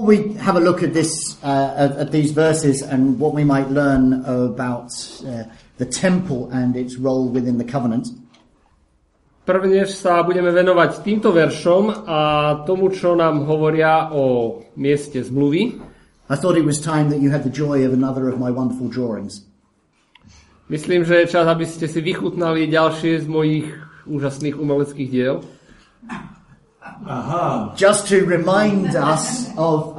We have a look at this, at these verses and what we might learn about the temple and its role within the covenant. Prvnež sa budeme venovať týmto veršom a tomu, čo nám hovoria o mieste zmluvy. I thought it was time that you had the joy of another of my wonderful drawings. Myslím, že je čas, aby ste si vychutnali ďalšie z mojich úžasných umeleckých diel. Aha. Just to remind us of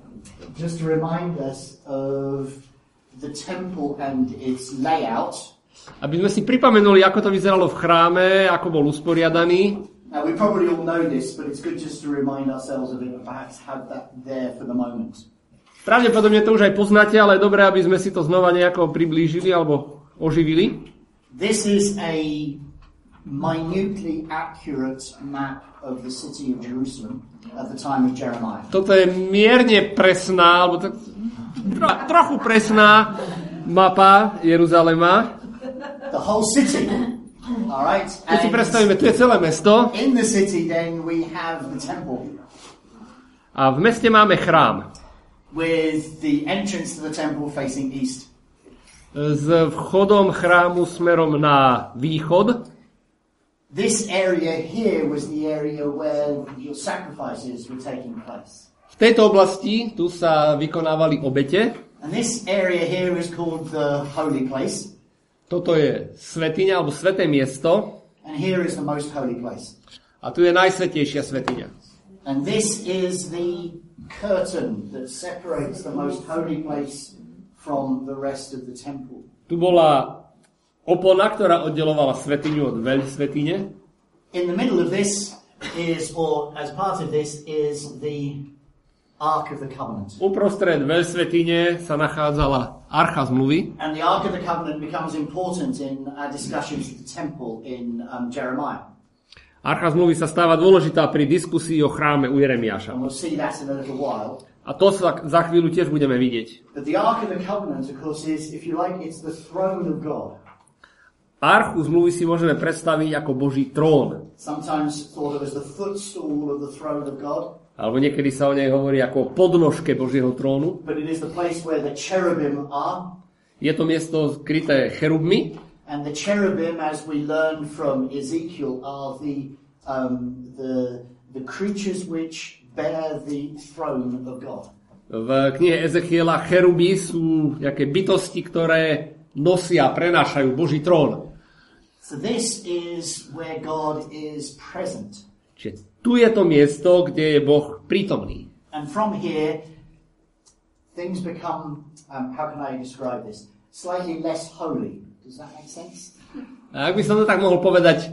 the temple and its layout. Aby sme si pripomenuli, ako to vyzeralo v chráme, ako bol usporiadaný. Now we probably all know this, but it's good just to remind ourselves of it and perhaps have that there for the moment. Pravdepodobne to už aj poznáte, ale je dobré, aby sme si to znova nejako priblížili alebo oživili. This is a minutely accurate map of the city of Jerusalem at the time of Jeremiah. Toto je mierne presná, alebo trochu presná mapa Jeruzalema. The whole city. All right. Keď si predstavíme, tu je celé mesto. In the city then we have the temple. A v meste máme chrám. With the entrance to the temple facing east. S vchodom chrámu smerom na východ. This area here was the area where your sacrifices were taking place. V tejto oblasti tu sa vykonávali obete. And this area here is called the holy place. Toto je svätyňa alebo sväté miesto. And here is the most holy place. A tu je najsvätejšia svätyňa. And this is the curtain that separates the most holy place from the rest of the temple. Tu bola opona, ktorá oddelovala svätyňu od veľsvätyne. In the middle of this is, or as part of this, is the Ark of the Covenant. Uprostred veľsvätyne sa nachádzala archa zmluvy. And the Ark of the Covenant becomes important in our discussions of the temple in Jeremiah. Archa zmluvy sa stáva dôležitá pri diskusii o chráme u Jeremiáša. And we'll see that in a little while. A to sa za chvíľu tiež budeme vidieť. But the Ark of the Covenant, of course, is, if you like, it's the throne of God. Archu zmluvy si môžeme predstaviť ako Boží trón. Sometimes thought of as the footstool of the throne of God. Alebo niekedy sa o nej hovorí ako o podnožke Božieho trónu. But it is the place where the cherubim are. Je to miesto skryté cherubmi. And the cherubim, as we learn from Ezekiel, are the creatures which bear the throne of God. V knihe Ezechiela cheruby sú nejaké bytosti, ktoré nosia, prenášajú Boží trón. So this is where God is present. Čiže tu je to miesto, kde je Boh prítomný. And from here, things become, how can I describe this? Slightly less holy. Does that make sense? A ak by som to tak mohol povedať,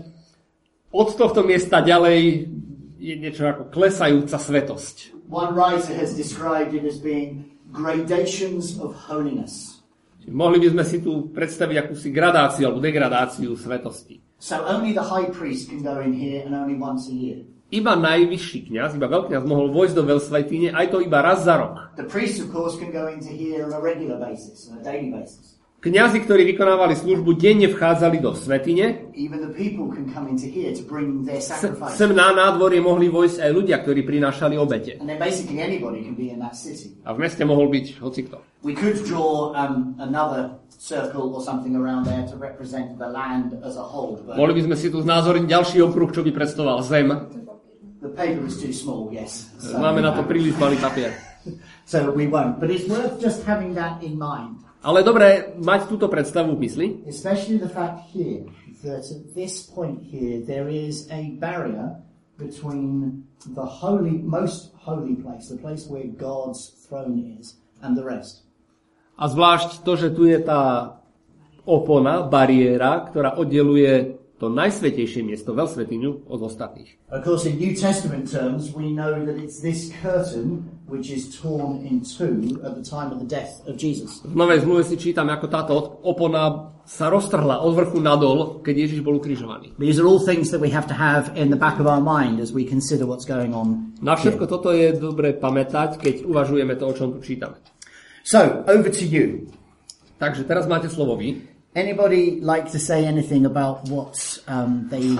od tohto miesta ďalej je niečo ako klesajúca svetosť. One writer has described it as being gradations of holiness. Mohli by sme si tu predstaviť akúsi gradáciu alebo degradáciu svetosti. So only the high priest can go in here and only once a year. Iba najvyšší kňaz, iba veľkňaz mohol vojsť do veľsvätyne, aj to iba raz za rok. The priests, of course, can go into here on a regular basis, on a daily basis. Kňazi, ktorí vykonávali službu, denne vchádzali do svätyne. Even the people can come into here to bring their sacrifices. Sem na nádvorie mohli vojsť aj ľudia, ktorí prinášali obete. And then basically anybody can be in that city. A v meste mohol byť hocikto. We could draw another circle or something around there to represent the land as a whole. Mohli by sme si tu znázoriť ďalší okruh, čo by predstavoval zem. The paper is too small, yes. So, máme na to príliš malý papier. So we won't. But it's worth just having that in mind. Ale dobre mať túto predstavu v mysli. Especially the fact here that at this point here there is a barrier between the holy, most holy place, the place where God's throne is, and the rest. A zvlášť to, že tu je tá opona, bariéra, ktorá oddeluje to najsvätejšie miesto, veľsvätyňu, od ostatných. Of course, in New Testament terms, we know that it's this curtain which is torn in two at the time of the death of Jesus. V Novej zmluve si čítame, ako táto opona sa roztrhla od vrchu nadol, keď Ježiš bol ukrižovaný. These are all things that we have to have in the back of our mind as we consider what's going on. Na všetko toto je dobre pamätať, keď uvažujeme to, o čom tu čítame. So, over to you. Takže teraz máte slovo vy. Anybody like to say anything about what they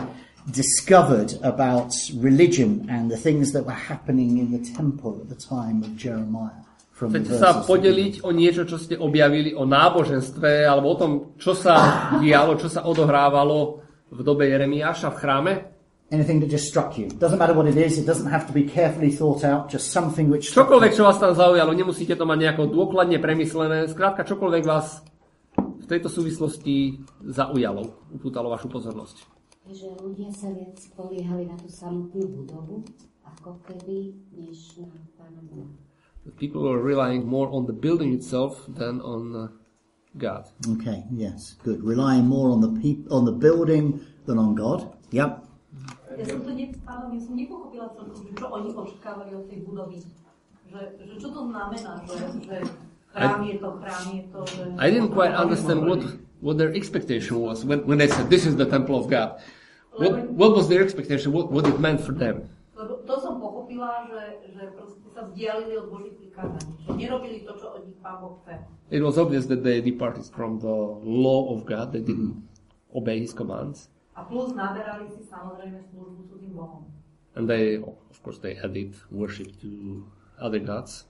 discovered about religion and the things that were happening in the temple at the time of Jeremiah. Chcete sa podeliť o niečo, čo ste objavili o náboženstve, alebo o tom, čo sa dialo, čo sa odohrávalo v dobe Jeremiáša v chráme? Anything that just struck you. Doesn't matter what it is, it doesn't have to be carefully thought out, just something which... Čokoľvek, čo vás tam zaujalo, nemusíte to mať nejako dôkladne premyslené, skrátka čokoľvek vás v tejto súvislosti zaujalo, upútalo vašu pozornosť. Že ľudia sa viac spoliehali na tú samotnú budovu, ako keby, než na Pána Boha. People were relying more on the building itself than on God. Okay, yes, good. Relying more on the building than on God. Yep. Ja som nepochopila celkom, čo oni očakávali od tej budovy. Že čo to znamená, že chrám je to. Že I didn't quite understand what their expectation was when they said this is the temple of God. What was their expectation? What it meant for them? Lebo to som pochopila, že proste sa vzdialili od Božích prikázaní. Že nerobili to, čo od nich Pán Boh chce. It was obvious that they departed from the law of God. They didn't obey His commands. A plus naberali si samozrejme službu cudzým Bohom. And they, of course, they added worship to other gods.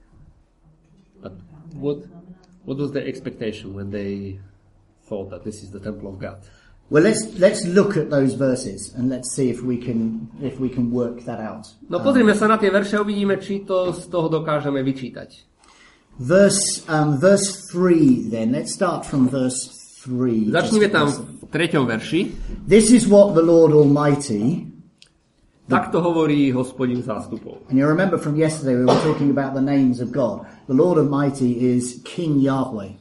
But what was their expectation when they thought that this is the temple of God? Well, let's look at those verses and let's see if we can work that out. No pozrime sa na tie verše, uvidíme, či to z toho dokážeme vyčítať. Verse 3 then. Let's start from verse 3. Začneme tam v 3. verši. This is what the Lord Almighty... Takto hovorí Hospodin zástupov. And you remember from yesterday we were talking about the names of God. The Lord Almighty is King Yahweh.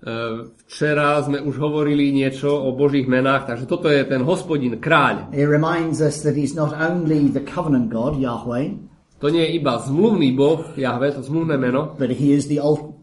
Včera sme už hovorili niečo o Božích menách, takže toto je ten Hospodin, kráľ. It reminds us that he's not only the covenant God, Yahweh. To nie je iba zmluvný Boh, Jahve, to zmluvné meno. But he is the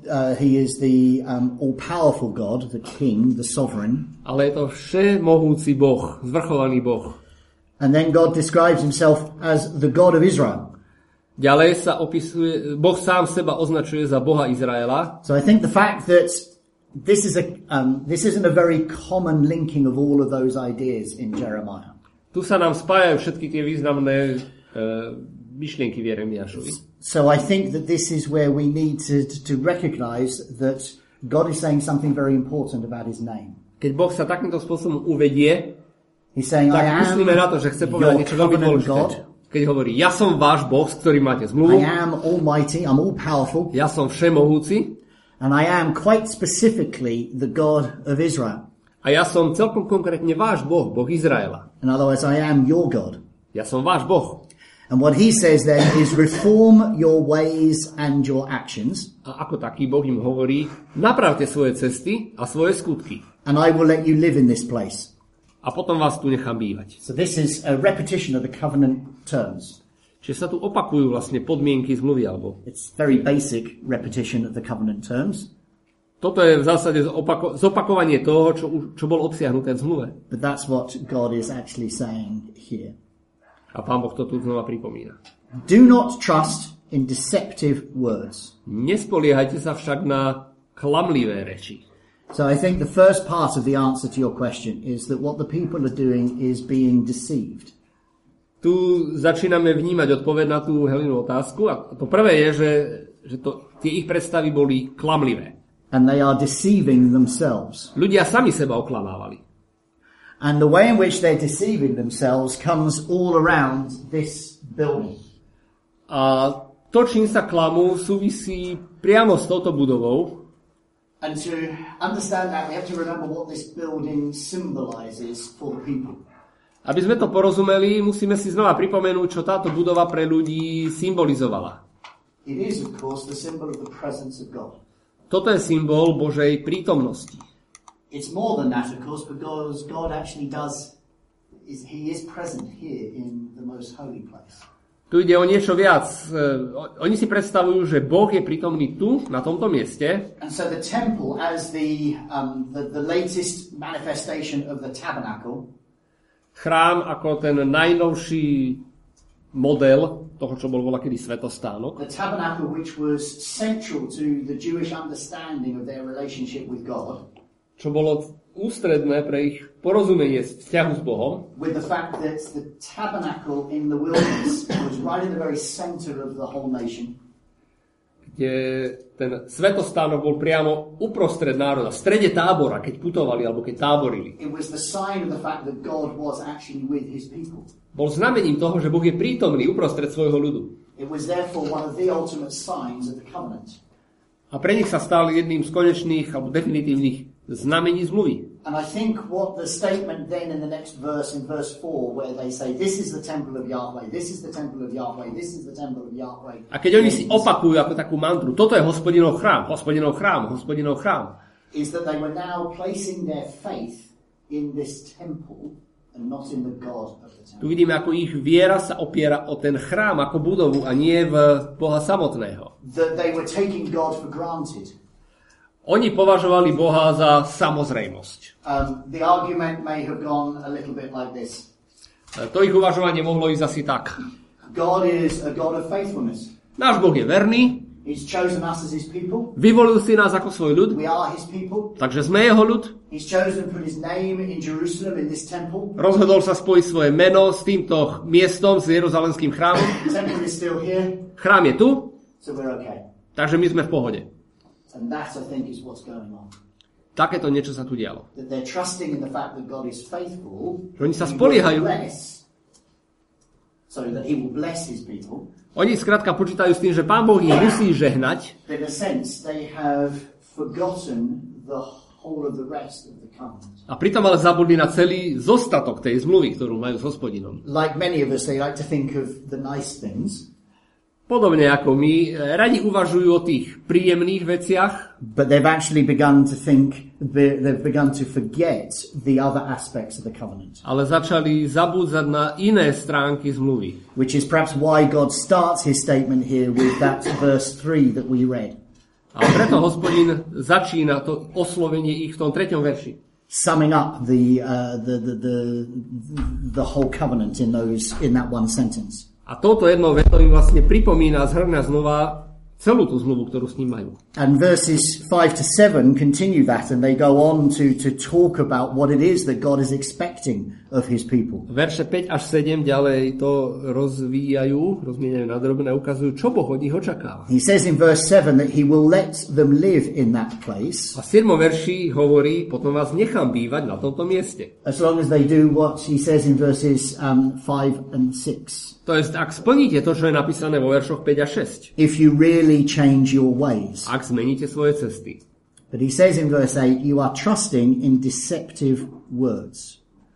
all-powerful God, the King, the sovereign. Ale je to všemohúci Boh, zvrchovaný Boh. And then God describes himself as the God of Israel. Ďalej sa opisuje, Boh sám seba označuje za Boha Izraela. So I think the fact that this isn't a very common linking of all of those ideas in Jeremiah. Tu sa nám spájajú všetky tie významné myšlienky v Jeremiášovi. So I think that this is where we need to recognize that God is saying something very important about his name. Keď Boh sa takýmto spôsobom uvedie, He's saying, tak I am myslíme na to, že chce povedať niečo veľmi dôležité. Keď hovorí, ja som váš Boh, s ktorým máte zmluvu. I am almighty, I'm all powerful. Ja som všemohúci. And I am quite specifically the God of Israel. A ja som celkom konkrétne váš Boh, Boh Izraela. In other words, I am your God. Ja som váš Boh. And what he says then is reform your ways and your actions. A ako taký Boh im hovorí, napravte svoje cesty a svoje skutky. And I will let you live in this place. A potom vás tu nechám bývať. So this is a repetition of the covenant terms. Čiže sa tu opakujú vlastne podmienky zmluvy, alebo... It's very basic repetition of the covenant terms. Toto je v zásade zopakovanie toho, čo bolo obsiahnuté v zmluve. But that's what God is actually saying here. A Pán Boh to tu znova pripomína. Do not trust in deceptive words. Nespoliehajte sa však na klamlivé reči. So I think the first part of the answer to your question is that what the people are doing is being deceived. Tu začíname vnímať odpoveď na tú Helinu otázku. A to prvé je, že tie ich predstavy boli klamlivé. And they are deceiving themselves. Ľudia sami seba oklamávali. And the way in which they're deceiving themselves comes all around this building. A to, čím sa klamú, súvisí priamo s touto budovou. And to understand that, we have to remember what this building symbolizes for the people. Aby sme to porozumeli, musíme si znova pripomenúť, čo táto budova pre ľudí symbolizovala. It is, of course, the symbol of the presence of God. Toto je symbol Božej prítomnosti. It's more than that, of course, because God actually he is present here in the most holy place. Tu ide o niečo viac. Oni si predstavujú, že Boh je prítomný tu, na tomto mieste. And so the temple, as the latest manifestation of the tabernacle, Chrám ako ten najnovší model toho, čo bol voľakedy svätostánok. The tabernacle, which was central to the Jewish understanding of their relationship with God. Čo bolo ústredné pre ich porozumenie vzťahu s Bohom, with the fact that the tabernacle in the wilderness was right in the very center of the whole nation. kde ten svätostánok bol priamo uprostred národa, v strede tábora, keď putovali alebo keď táborili. It was the sign of the fact that God was actually with his people. Bol znamením toho, že Boh je prítomný uprostred svojho ľudu. It was therefore one of the ultimate signs of the covenant. A pre nich sa stal jedným z konečných alebo definitívnych znamení zmluvy. And I think what the statement then in the next verse, in verse 4, where they say, this is the temple of Yahweh, this is the temple of Yahweh, this is the temple of Yahweh. A keď oni si opakujú ako takú mantru, toto je Hospodinov chrám, Hospodinov chrám, Hospodinov chrám. Is that they were now placing their faith in this temple and not in the God of the temple. Tu vidíme, ako ich viera sa opiera o ten chrám ako budovu a nie v Boha samotného. That they were taking God for granted. Oni považovali Boha za samozrejmosť. The argument may have gone a little bit like this. To ich uvažovanie mohlo ísť asi tak. God is a God of faithfulness. Náš Boh je verný, He's chosen us as his people. vyvolil si nás ako svoj ľud, We are his people. takže sme jeho ľud. He's chosen to put his name in Jerusalem, in this temple. Rozhodol sa spojiť svoje meno s týmto miestom, s Jeruzalemským chrámom. The temple is still here, Chrám je tu, so we're okay. takže my sme v pohode. And that, I think, is what's going on. Takéto niečo sa tu dialo. That they're trusting in the fact that God is faithful. Že oni sa He will spoliehajú. that he will bless his people. Oni skrátka počítajú s tým, že Pán Boh ich musí žehnať. In a sense, they have forgotten the whole of the rest of the covenant. A pritom ale zabudli na celý zostatok tej zmluvy, ktorú majú s Hospodinom. Like many of us, they like to think of the nice things. Podobne ako my, radi uvažujú o tých príjemných veciach, But they've actually begun to forget the other aspects of the covenant. ale začali zabúdzať na iné stránky zmluvy. Which is perhaps why God starts his statement here with that verse 3 that we read. A preto Hospodin začína to oslovenie ich v tom 3. verši. Summing up the whole covenant in that one sentence. A touto jednou vetou im vlastne pripomína, zhrňa znova celú tú zmluvu, ktorú s ním majú. And verses 5 to 7 continue that, and they go on to talk about what it is that God is expecting of his people. Verše 5 až 7 ďalej to rozmieňajú na drobné, ukazujú, čo Boh od nich očakáva. He says in verse 7 that he will let them live in that place. A v 7. verši hovorí, potom vás nechám bývať na tomto mieste. As long as they do what he says in verses 5 and 6. To jest, ak splníte to, čo je napísané vo veršoch 5 a 6. If you really change your ways. Ak zmeníte svoje cesty. But he says in verse 8, you are trusting in deceptive words.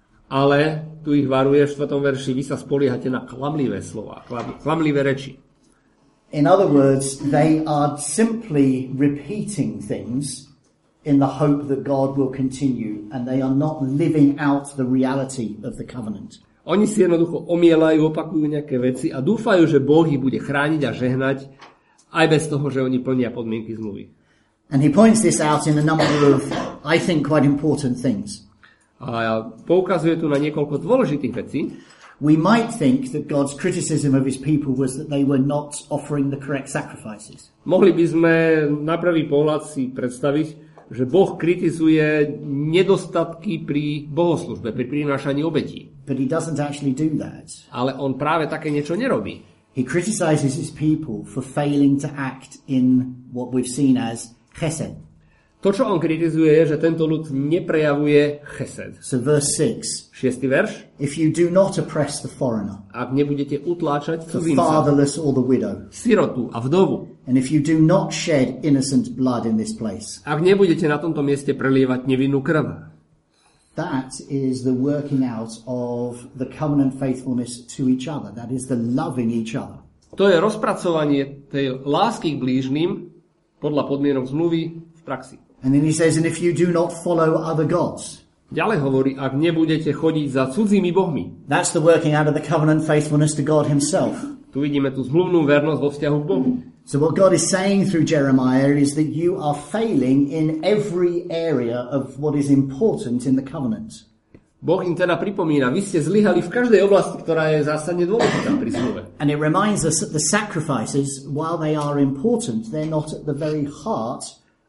Ale tu ich varuje v 4. verši, vy sa spoliehate na klamlivé slova, klamlivé reči. In other words, they are simply repeating things in the hope that God will continue, and they are not living out the reality of the covenant. Oni si jednoducho omielajú, opakujú nejaké veci a dúfajú, že Boh ich bude chrániť a žehnať aj bez toho, že oni plnia podmienky zmluvy. And he points this out in a number of, I think, quite important things. A poukazuje tu na niekoľko dôležitých vecí. We might think that God's criticism of his people was that they were not offering the correct sacrifices. Mohli by sme na prvý pohľad si predstaviť, že Boh kritizuje nedostatky pri bohoslužbe, pri prinášaní obetí. But he doesn't actually do that. Ale on práve také niečo nerobí. He criticizes his people for failing to act in what we've seen as chesed. To, čo on kritizuje, je, že tento ľud neprejavuje chesed. So verse 6. 6. verš. If you do not oppress the foreigner, Ak nebudete utláčať the cudzínca, fatherless or the widow, sirotu a vdovu, and if you do not shed innocent blood in this place, ak nebudete na tomto mieste prelievať nevinnú krv, that is the working out of the covenant faithfulness to each other. That is the loving each other. to je rozpracovanie tej lásky k blížnym podľa podmienok zmluvy v praxi. And then he says, and if you do not follow other gods, Ďalej hovorí, ak nebudete chodiť za cudzími bohmi. that's the working out of the covenant faithfulness to God himself. Tu vidíme tú zmluvnú vernosť vo vzťahu k Bohu. So what God is saying through Jeremiah is that you are failing in every area of what is important in the covenant. Boh im teda pripomína, vy ste zlyhali v každej oblasti, ktorá je zásadne dôležitá pri zmluve. And it reminds us that the sacrifices, while they are important, they're not at the very heart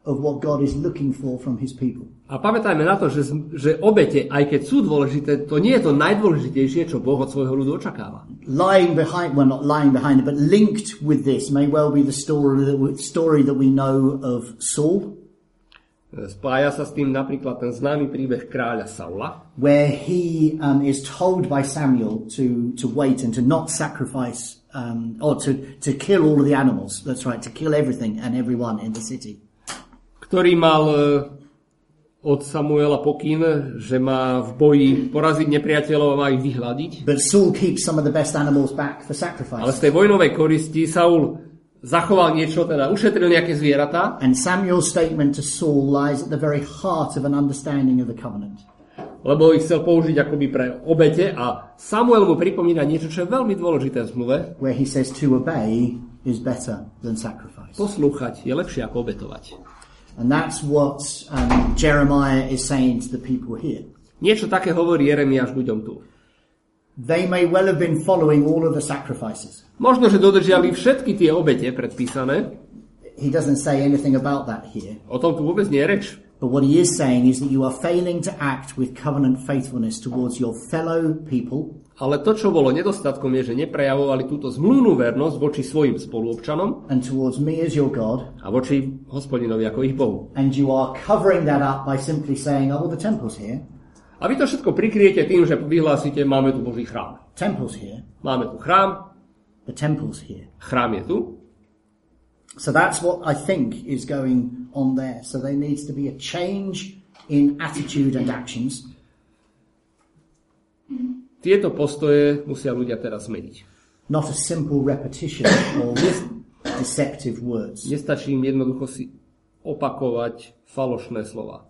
of what God is looking for from his people. A pamätajme na to, že obete, aj keď sú dôležité, to nie je to najdôležitejšie, čo Boh od svojho ľudu očakáva. Lying behind, well, not lying behind it, but linked with this may well be the story that we know of Saul, Spája sa s tým napríklad ten známy príbeh kráľa Saula, where he is told by Samuel to wait and to not sacrifice, or to kill all of the animals. That's right, to kill everything and everyone in the city. ktorý mal od Samuela pokyn, že má v boji poraziť nepriateľov a má ich vyhľadiť. But Saul keeps some of the best animals back for Ale z sacrifice. tej vojnovej koristi Saul zachoval niečo, teda ušetril nejaké zvieratá. And Samuel's statement to Saul lies at the very heart of an understanding of the covenant. Lebo ich chcel použiť akoby pre obete a Samuel mu pripomína niečo, čo je veľmi dôležité v zmluve. Where he says to obey is better than sacrifice. Poslúchať je lepšie ako obetovať. And that's what Jeremiah is saying to the people here. Niečo také hovorí Jeremiáš ľuďom tu. They may well have been following all of the sacrifices. Možno, že dodržiali všetky tie obete predpísané. He doesn't say anything about that here. O tom tu vôbec nie je reč. But what he is saying is that you are failing to act with covenant faithfulness towards your fellow people. Ale to, čo bolo nedostatkom, je, že neprejavovali túto zmluvnú vernosť voči svojim spoluobčanom And towards me as your God. a voči Hospodinovi ako ich Bohu. And you are covering that up by simply saying, oh, the temple's here. A vy to všetko prikryjete tým, že vyhlásite, máme tu Boží chrám. Temple's here. Máme tu chrám, The temple's here. chrám je tu. So that's what I think is going on there. So there needs to be a change in attitude and actions. Tieto postoje musia ľudia teraz zmeniť. Not a simple repetition of deceptive words. Nestačí im jednoducho si opakovať falošné slova.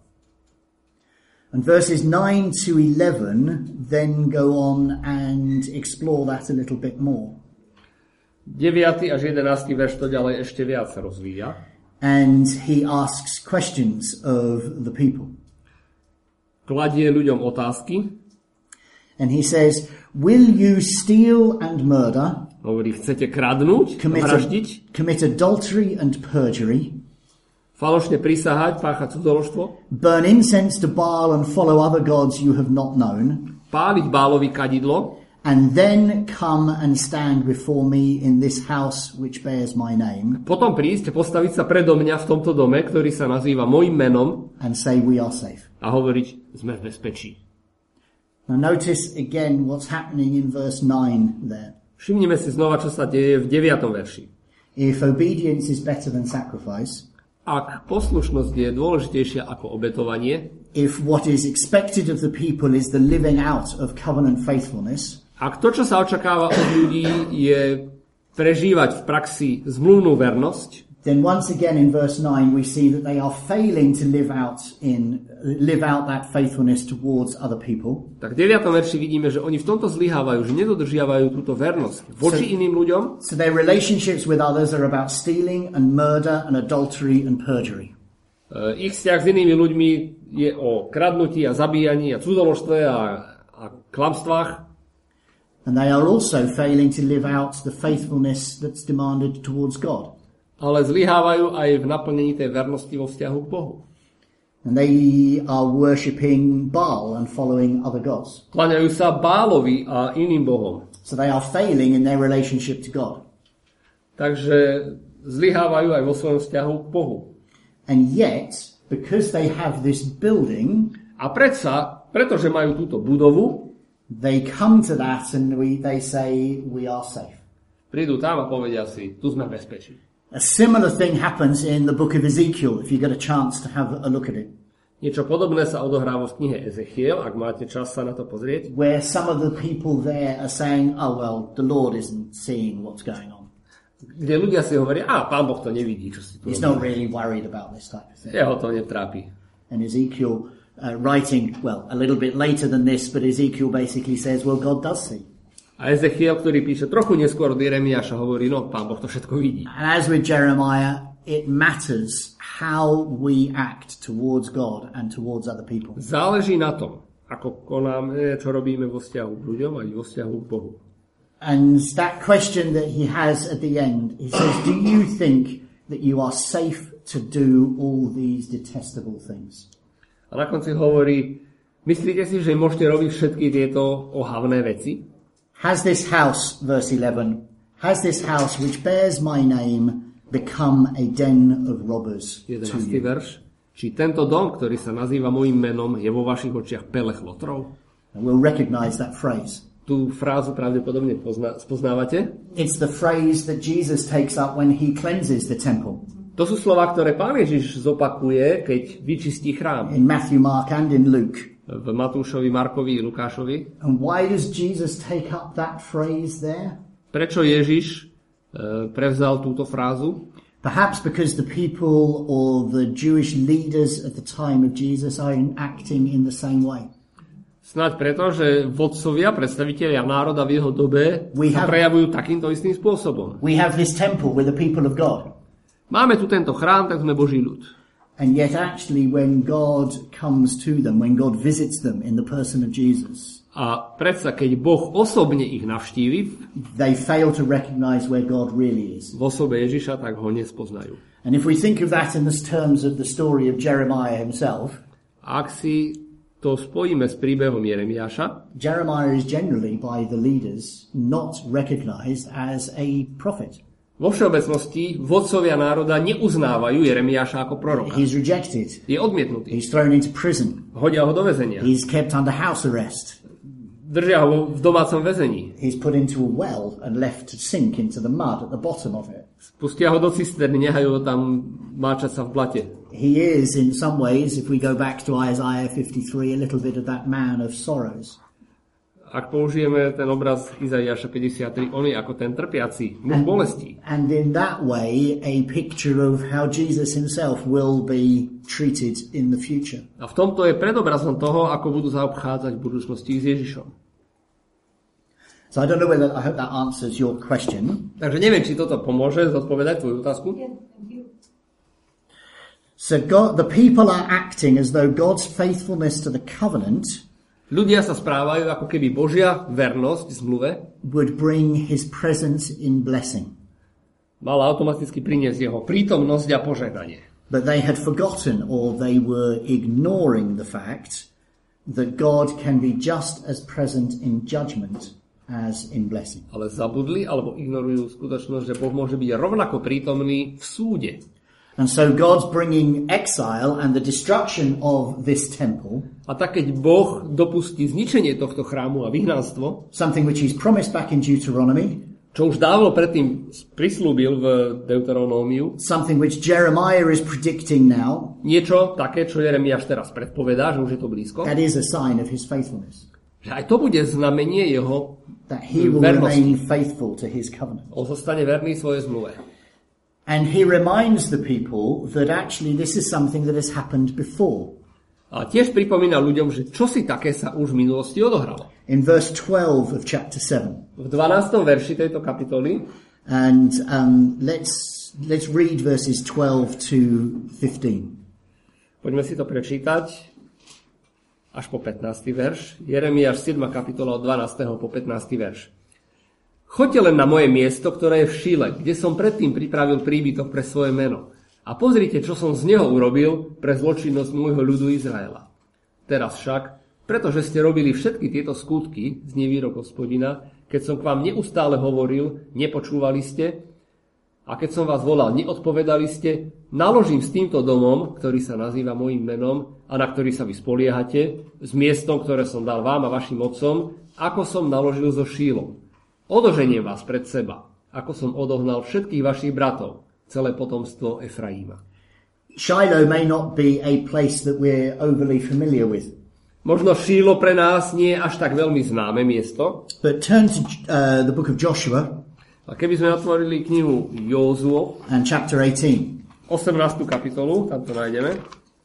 And verses 9 to 11 then go on and explore that a little bit more. 9. až 11. verš to ďalej ešte viac rozvíja. And he asks questions of the people. Kladie ľuďom otázky. And he says, will you steal and murder, Hovorí, chcete kradnúť, vraždiť, commit adultery and perjury, falošne prisahať, páchať cudzoložstvo, burn incense to Baal and follow other gods you have not known, páliť Bálovi kadidlo and then come and stand before me in this house which bears my name, potom prísť, postaviť sa predo mňa v tomto dome, ktorý sa nazýva mojim menom and say we are safe. a hovoriť, sme v bezpečí. Now notice again what's happening in verse 9 there. Všimnime si znova, čo sa deje v 9. verši. If obedience is better than sacrifice, Ak poslušnosť je dôležitejšia ako obetovanie, if what is expected of the people is the living out of covenant faithfulness, ak to, čo sa očakáva od ľudí, je prežívať v praxi zmluvnú vernosť, then once again in verse 9 we see that they are failing to live out that faithfulness towards other people. tak v 9. verši vidíme, že oni v tomto zlyhávajú, že nedodržiavajú túto vernosť voči iným ľuďom. So their relationships with others are about stealing and murder and adultery and perjury. Ich vzťah s inými ľuďmi je o kradnutí a zabíjaní a cudzoložstve a klamstvách. And they are also failing to live out the faithfulness that's demanded towards God. Ale zlyhávajú aj v naplnení tej vernosti vo vzťahu k Bohu. And they are worshipping Baal and following other gods. Kláňajú sa Bálovi a iným bohom. So they are failing in their relationship to God. Takže zlyhávajú aj vo svojom vzťahu k Bohu. And yet, because they have this building, A pretože majú túto budovu, they come to that and they say, we are safe. prídu tam a povedia si, tu sme v bezpečí. A similar thing happens in the book of Ezekiel, if you get a chance to have a look at it, Niečo podobné sa odohráva v knihe Ezechiel, ak máte čas sa na to pozrieť. where some of the people there are saying, oh, well, the Lord isn't seeing what's going on. Kde ľudia si hovoria, Pán Boh to nevidí, čo si tu He's robí. not really worried about this type of thing. Jeho to netrápi. And Ezekiel writing, well, a little bit later than this, but Ezekiel basically says, well, God does see. A Ezechiel, ktorý píše trochu neskôr od Jeremiáša, hovorí, no, Pán Boh to všetko vidí. And as with Jeremiah, it matters how we act towards God and towards other people. Záleží na tom, ako konáme, čo robíme vo vzťahu k ľuďom a vo vzťahu k Bohu. And that question that he has at the end, he says, do you think that you are safe to do all these detestable things. A na konci hovorí, myslíte si, že môžete robiť všetky tieto ohavné veci? Has this house, verse 11, has this house which bears my name become a den of robbers to 11. you? verš. Či tento dom, ktorý sa nazýva mojím menom, je vo vašich očiach pelech lotrov? And we'll recognize that phrase. Tú frázu pravdepodobne spoznávate. It's the phrase that Jesus takes up when he cleanses the temple. To sú slová, ktoré Pán Ježiš zopakuje, keď vyčistí chrám. In Matthew, Mark and in Luke. V Matúšovi, Markovi, Lukášovi. And why does Jesus take up that phrase there? Prečo Ježiš prevzal túto frázu? Perhaps because the people or the Jewish leaders at the time of Jesus are acting in the same way. Snáď preto, že vodcovia, predstavitelia národa v jeho dobe sa have- prejavujú takýmto istým spôsobom. We have this temple with the people of God. Máme tu tento chrám, tak sme Boží ľud. And yet actually when God comes to them, when God visits them in the person of Jesus, A predsa, keď Boh osobne ich navštívi they fail to recognize where God really is. v osobe Ježiša, tak ho nespoznajú. And if we think of that in the terms of the story of Jeremiah himself, A ak si to spojíme s príbehom Jeremiáša, Jeremiah is generally by the leaders not recognized as a prophet. vo všeobecnosti vodcovia národa neuznávajú Jeremiáša ako proroka. He's rejected. Je odmietnutý. He's thrown into prison. Hodia ho do väzenia. He's kept under house arrest. Držia ho v domácom väzení. He's put into a well and left to sink into the mud at the bottom of it. Pustia ho do cisterny, nehajú ho tam máčať sa v blate. He is, in some ways, if we go back to Isaiah 53, a little bit of that man of sorrows. Ak použijeme ten obraz Izaiáša 53, on je ako ten trpiaci, muž bolestí. And in that way, a picture of how Jesus himself will be treated in the future. A v tomto je predobrazom toho, ako budú zaobchádzať v budúcnosti s Ježišom. So I don't know whether, I hope that answers your question. Takže neviem, či toto pomôže zodpovedať tvoju otázku. So God, the people are acting as though God's faithfulness to the covenant Ľudia sa správajú, ako keby Božia vernosť zmluve would bring his presence in blessing. mala automaticky priniesť jeho prítomnosť a požehnanie. But they had forgotten or they were ignoring the fact that God can be just as present in judgment as in blessing. Ale zabudli alebo ignorujú skutočnosť, že Boh môže byť rovnako prítomný v súde. And so God's bringing exile and the destruction of this temple, A tak keď Boh dopustí zničenie tohto chrámu a vyhnanstvo, something which he's promised back in Deuteronomy, čo už dávno predtým prislúbil v Deuteronómiu, something which Jeremiah is predicting now, niečo také, čo Jeremiáš teraz predpovedá, že už je to blízko, that is a sign of his faithfulness. že aj to bude znamenie jeho That he will vernosti. remain faithful to his covenant. On zostane verný svojej zmluve. And he reminds the people that actually this is something that has happened before. A tiež pripomína ľuďom, že čosi také sa už v minulosti odohralo. In verse 12 of chapter 7. V 12. verši tejto kapitoly, And let's read verses 12 to 15. poďme si to prečítať až po 15. verš. Jeremiáš 7. kapitola od 12. po 15. verš. Choďte len na moje miesto, ktoré je v Šile, kde som predtým pripravil príbytok pre svoje meno. A pozrite, čo som z neho urobil pre zločinnosť môjho ľudu Izraela. Teraz však, pretože ste robili všetky tieto skutky, znie výrok Hospodina, keď som k vám neustále hovoril, nepočúvali ste, a keď som vás volal, neodpovedali ste, naložím s týmto domom, ktorý sa nazýva mojím menom a na ktorý sa vy spoliehate, s miestom, ktoré som dal vám a vašim otcom, ako som naložil so Šílom. Odoženiem vás pred seba, ako som odohnal všetkých vašich bratov, celé potomstvo Efraíma. Shiloh may not be a place that we're overly familiar with. Možno Šílo pre nás nie je až tak veľmi známe miesto, But turn to the book of Joshua a keby sme otvorili knihu Józuo, and chapter 18. 18. kapitolu, tam to nájdeme.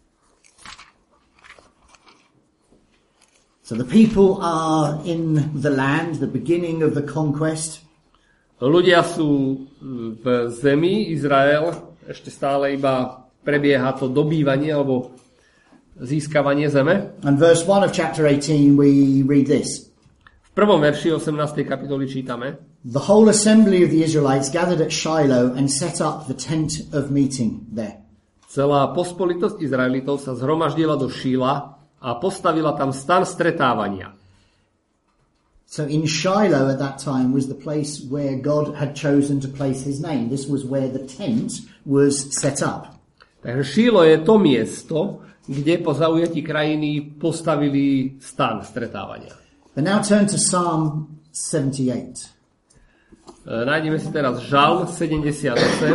So the people are in the land, the beginning of the conquest. Ľudia sú v zemi, Izrael, ešte stále iba prebieha to dobývanie alebo získavanie zeme. And verse 1 of chapter 18 we read this. V prvom verši 18. kapitoly čítame: The whole assembly of the Israelites gathered at Shiloh and set up the tent of meeting there. Celá pospolitosť Izraelitov sa zhromaždila do Šíla a postavila tam stan stretávania. So in Shiloh at that time was the place where God had chosen to place his name. This was where the tent was set up. Takže Šílo je to miesto, kde po zaujatí krajiny postavili stan stretávania. But now turn to Psalm 78. Nájdeme si teraz Žalm 78.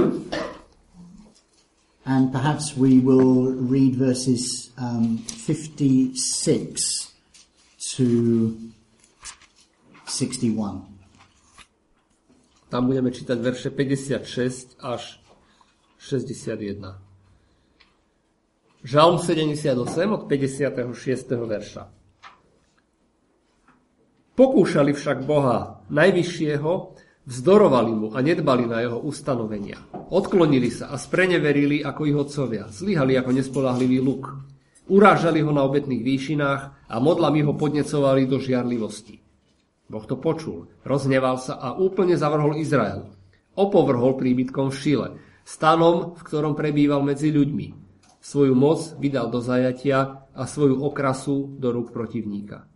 And perhaps we will read verses 56 to 61. Tam budeme čítať verše 56 až 61. Žalm 78 od 56. verša. Pokúšali však Boha najvyššieho, vzdorovali mu a nedbali na jeho ustanovenia. Odklonili sa a spreneverili ako ich otcovia. Zlyhali ako nespoľahlivý luk. Urážali ho na obetných výšinách a modlami ho podnecovali do žiarlivosti. Boh to počul, rozhneval sa a úplne zavrhol Izrael. Opovrhol príbytkom v Šile, stanom, v ktorom prebýval medzi ľuďmi. Svoju moc vydal do zajatia a svoju okrasu do rúk protivníka.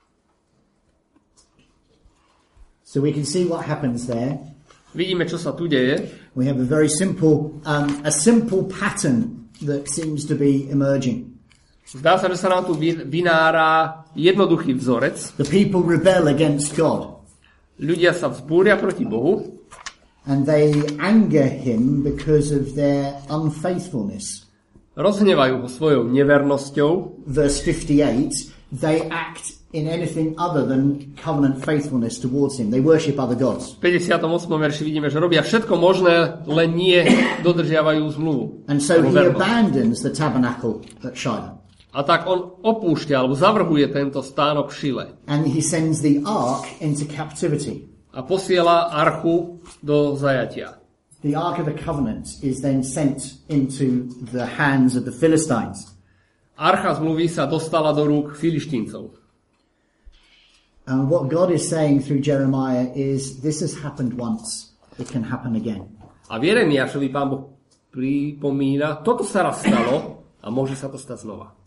So we can see what happens there. Vidíme, čo sa tu deje. We have a very simple pattern that seems to be emerging. Zdá sa, že sa nám tu vynára jednoduchý vzorec. The people rebel against God. Ľudia sa vzbúria proti Bohu. And they anger him because of their unfaithfulness. Rozhnevajú ho svojou nevernosťou. Verse 58, they act in anything other than covenant faithfulness towards him. They worship other gods. V 58. verši vidíme, že robia všetko možné, len nie dodržiavajú zmluvu. And so he abandons the tabernacle at Shiloh. A tak on opúšťa, alebo zavrhuje tento stánok v Šile. And he sends the ark into captivity. A posiela archu do zajatia. The ark of the covenant is then sent into the hands of the Philistines. Archa zmluvy sa dostala do rúk Filištíncov. And what God is saying through Jeremiah is, this has happened once, it can happen again. A v Jeremiášovi Pán Boh pripomína, toto sa raz stalo a môže sa to stať znova.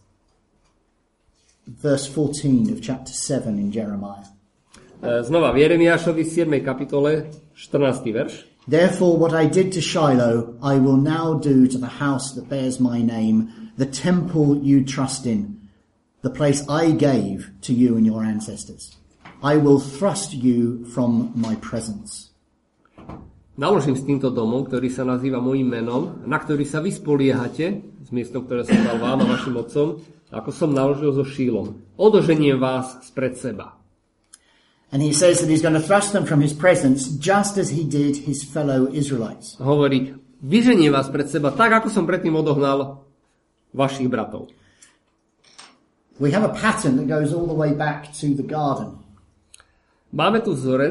Verse 14 of chapter 7 in Jeremiah. Znova v Jeremiášovi 7. kapitole 14. verš. Therefore what I did to Shiloh, I will now do to the house that bears my name, the temple you trust in, the place I gave to you and your ancestors. I will thrust you from my presence. Naložím s týmto domom, ktorý sa nazýva mojím menom, na ktorý sa vy spoliehate, s miestom, ktoré som dal vám a vašim otcom, ako som naložil so Šílom. Odoženiem vás spred seba. And he says that he's going to thrust them from his presence, just as he did his fellow Israelites. Hovorí, vyženiem vás pred seba, tak ako som predtým odohnal vašich bratov. We have a pattern that goes all the way back to the garden. Máme tu vzorec,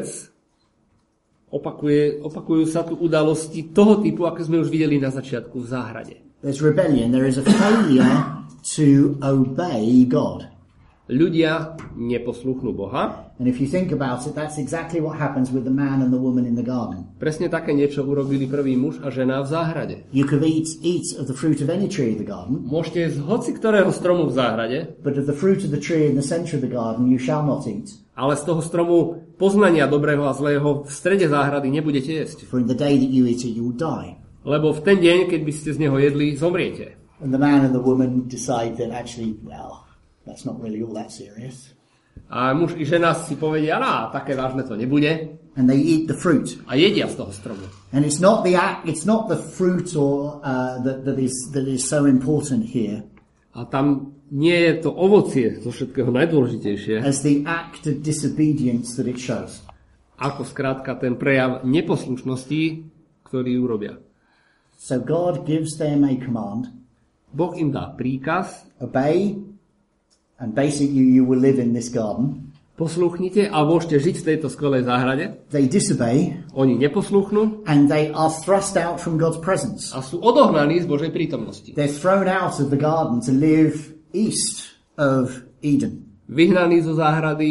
opakujú sa tu udalosti toho typu, ako sme už videli na začiatku v záhrade. There's rebellion, there is a failure to obey God. Ľudia neposlúchnú Boha. And if you think about it, that's exactly what happens with the man and the woman in the garden. Presne také niečo urobili prvý muž a žena v záhrade. You could eat of the fruit of any tree of the garden. Môžete jesť hoci ktorého stromu v záhrade. But of the fruit of the tree in the center of the garden you shall not eat. Ale z toho stromu poznania dobrého a zlého v strede záhrady nebudete jesť. For in the day that you eat it, you will die. Lebo v ten deň, keď by ste z neho jedli, zomriete. And the man and the woman decide that actually, well, that's not really all that serious. A muž i žena si povedia, také vážne to nebude. And they eat the fruit. A jedia z toho stromu. And it's not the fruit or that is so important here. A tam nie je to ovocie zo všetkého najdôležitejšie. As the act of disobedience that it shows. Ako skrátka ten prejav neposlušnosti, ktorý urobia. So God gives them a command. Boh im dá príkaz. Obey. And basically you will live in this garden. Poslúchnite a môžete žiť v tejto skvelej záhrade. They disobey. Oni neposlúchnú. And they are thrust out from God's presence. A sú odohnaní z Božej prítomnosti. They're thrown out of the garden to live east of Eden. Vyhnaní zo záhrady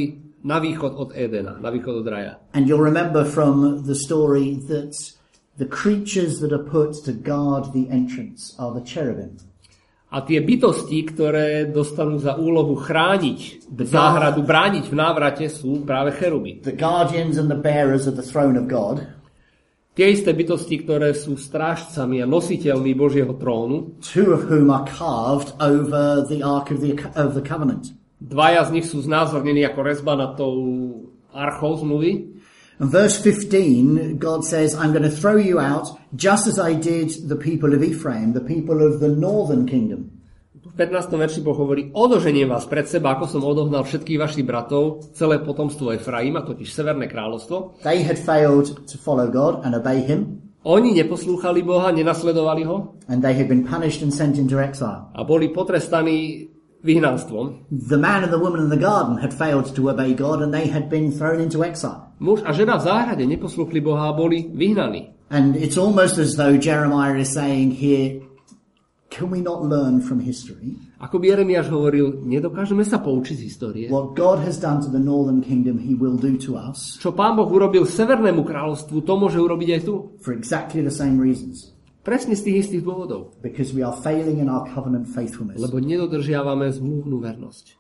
na východ od Édena, na východ od raja. And you'll remember from the story that the creatures that are put to guard the entrance are the cherubim. A tie bytosti, ktoré dostanú za úlohu chrániť záhradu, brániť v návrate, sú práve cheruby. The guardians and the bearers of the throne of God. Tie isté bytosti, ktoré sú strážcami a nositeľmi Božieho trónu. Two of whom are carved over the Ark of the Covenant. Dvaja z nich sú znázornení ako rezba nad tou archou zmluvy. In verse 15, God says, I'm going to throw you out just as I did the people of Ephraim, the people of the northern kingdom. V 15. verši Boh hovorí, odoženiem vás pred seba, ako som odohnal všetkých vašich bratov, celé potomstvo Efraima, totiž Severné kráľovstvo. They had failed to follow God and obey him. Oni neposlúchali Boha, nenasledovali ho. And they had been punished and sent into exile. A boli potrestaní vyhnanstvom. The man and the woman in the garden had failed to obey God and they had been thrown into exile. Muž a žena v záhrade neposlúchli Boha a boli vyhnaní. And it's almost as though Jeremiah is saying here, can we not learn from history? Ako by Jeremiáš hovoril, nedokážeme sa poučiť z histórie. What God has done to the northern kingdom, he will do to us. Čo Pán Boh urobil Severnému kráľovstvu, to môže urobiť aj tu. For exactly the same reasons. Presne z tých istých dôvodov. Because we are failing in our covenant faithfulness. Lebo nedodržiavame zmluvnú vernosť.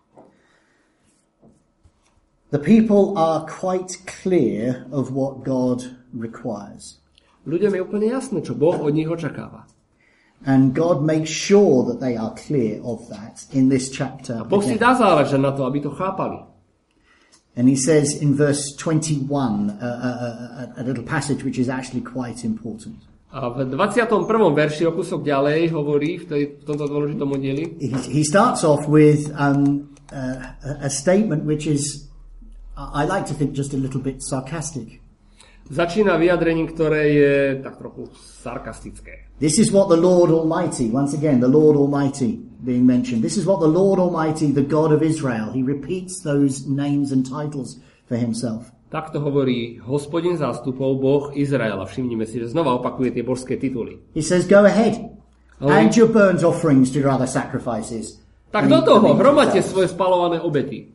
The people are quite clear of what God requires. Ľuďom je úplne jasné, čo Boh od nich očakáva. And God makes sure that they are clear of that in this chapter. A Boh si dá záležať na to, aby to chápali. And he says in verse 21, a little passage which is actually quite important. A v 21. verši, o kúsok ďalej, hovorí v tomto dôležitom oddieli. He starts off with a statement which is, I like to think, just a little bit sarcastic. Začína vyjadrením, ktoré je tak trochu sarkastické. This is what the Lord Almighty, once again, the Lord Almighty being mentioned. This is what the Lord Almighty, the God of Israel, he repeats those names and titles for himself. Takto hovorí Hospodin zástupov, Boh Izraela. Všimnime si, že znova opakuje tie božské tituly. He says, go ahead, add your burnt offerings to your other sacrifices. Tak do toho, hromadte svoje spalované obety.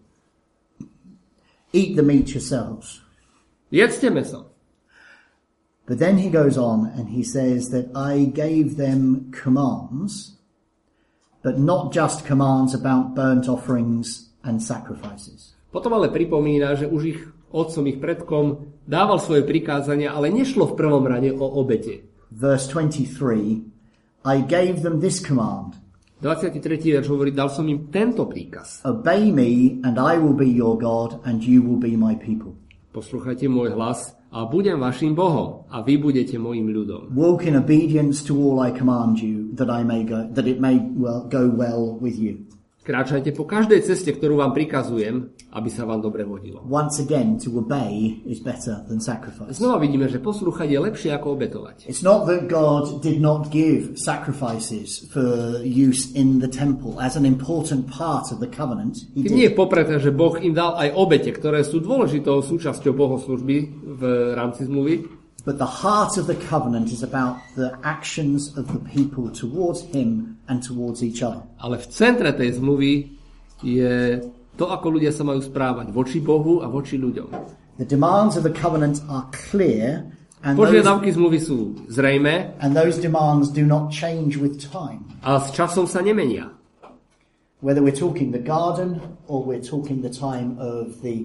Eat the meat yourselves. Jedzte mäso. But then he goes on and he says that I gave them commands, but not just commands about burnt offerings and sacrifices. Potom ale pripomína, že už ich otcom, ich predkom dával svoje prikázania, ale nešlo v prvom rade o obete. Verse 23, I gave them this command. 23. verš hovorí, dal som im tento príkaz. Obey me and I will be your God and you will be my people. Poslúchajte môj hlas a budem vašim Bohom a vy budete mojim ľudom. Walk in obedience to all I command you, that it may go well with you. Kráčajte po každej ceste, ktorú vám prikazujem, aby sa vám dobre vodilo. Once again, to obey is better than sacrifice. Znova vidíme, že poslúchať je lepšie ako obetovať. It's not that God did not give sacrifices for use in the temple as an important part of the covenant. He Tým nie je did. popreté, že Boh im dal aj obete, ktoré sú dôležitou súčasťou bohoslúžby v rámci zmluvy. But the heart of the covenant is about the actions of the people towards him and towards each other. Ale v centre tej zmluvy je to, ako ľudia sa majú správať voči Bohu a voči ľuďom. The demands of the covenant are clear and Požiadavky zmluvy sú zrejmé those demands do not change with time. a s časom sa nemenia. Whether we're talking the garden or we're talking the time of the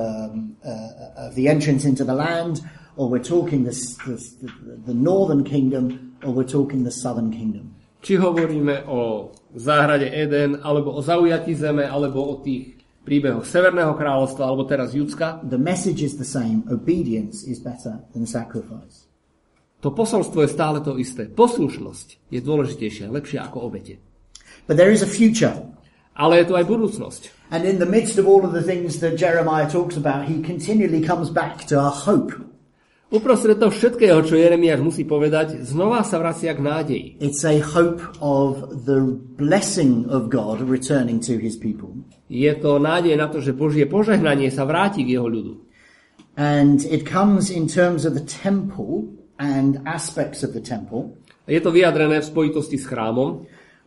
entrance into the land, or we're talking the northern kingdom, or we're talking the southern kingdom. Či hovoríme o záhrade Eden, alebo o zaujatí zeme, alebo o tých príbehoch Severného kráľovstva, alebo teraz Judska. The message is the same. Obedience is better than sacrifice. To posolstvo je stále to isté. Poslušnosť je dôležitejšia, lepšia ako obete. But there is a future. Ale je tu aj budúcnosť. And in the midst of all of the things that Jeremiah talks about, he continually comes back to our hope. Uprostred toho všetkého, čo Jeremiáš musí povedať, znova sa vracia k nádeji. It's a hope of the blessing of God returning to his people. Je to nádej na to, že Božie požehnanie sa vráti k jeho ľudu. And it comes in terms of the temple and aspects of the temple. Je to vyjadrené v spojitosti s chrámom.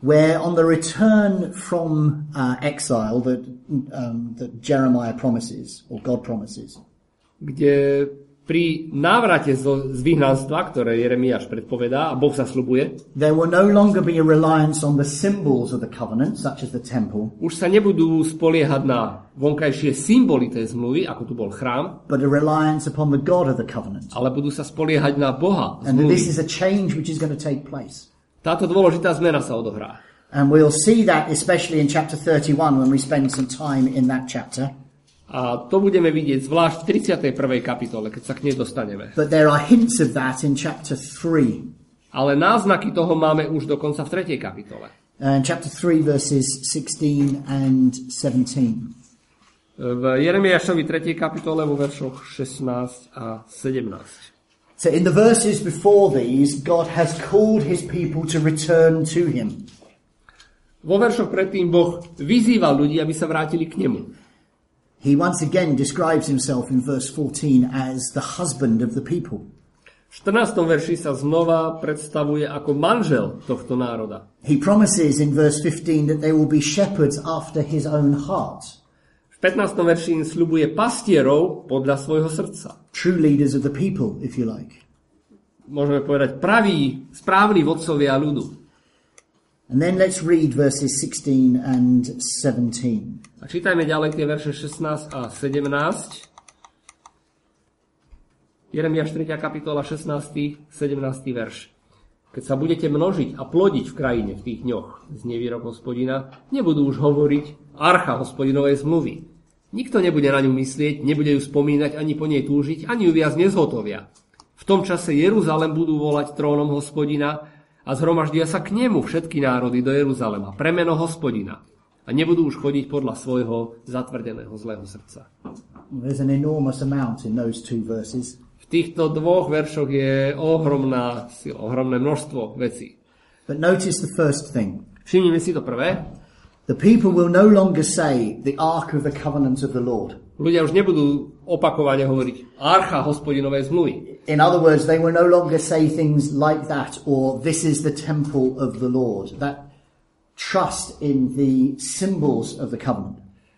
where on the return from exile that Jeremiah promises, or God promises, kde pri návrate z vyhnanstva, ktoré Jeremiáš predpovedá a Boh zasľubuje, there will no longer be a reliance on the symbols of the covenant, such as the temple, už sa nebudú spoliehať na vonkajšie symboly tej zmluvy, ako tu bol chrám, but a reliance upon the God of the covenant. ale budú sa spoliehať na Boha And this zmluvy. is a change which is going to take place. Táto dôležitá zmena sa odohrá. And we'll see that especially in chapter 31 when we spend some time in that chapter. A to budeme vidieť zvlášť v 31. kapitole, keď sa k nej dostaneme. But there are hints of that in chapter 3. Ale náznaky toho máme už dokonca v 3. kapitole. Chapter 3 verses 16 and 17. V Jeremiášovi 3. kapitole vo veršoch 16 a 17. So in the verses before these, God has called his people to return to him. Vo veršoch predtým Boh vyzýval ľudí, aby sa vrátili k nemu. He once again describes himself in verse 14 as the husband of the people. V 14. verši sa znova predstavuje ako manžel tohto národa. He promises in verse 15 that they will be shepherds after his own heart. V 15. verši im sľubuje pastierov podľa svojho srdca. True leaders of the people, if you like. Môžeme povedať praví, správni vodcovia ľudu. And then let's read verses 16 and 17. A čítajme ďalej tie verše 16 a 17. Jeremiáš 3. kapitola 16. 17. verš. Keď sa budete množiť a plodiť v krajine v tých dňoch, znie výrok Hospodina, nebudú už hovoriť archa Hospodinovej zmluvy. Nikto nebude na ňu myslieť, nebude ju spomínať, ani po nej túžiť, ani ju viac nezhotovia. V tom čase Jeruzalem budú volať trónom Hospodina a zhromaždia sa k nemu všetky národy do Jeruzalema, pre meno Hospodina. A nebudú už chodiť podľa svojho zatvrdeného zlého srdca. There's an enormous amount in those two verses. V týchto dvoch veršoch je ohromná sila, ohromné množstvo vecí. But notice the first thing. Všimnime si to prvé. The people will no longer say the ark of the covenant of the Lord. Ľudia už nebudú opakovane hovoriť archa Hospodinovej zmluvy. In other words, they will no longer say things like that, or this is the temple of the Lord. That trust in the symbols of the covenant.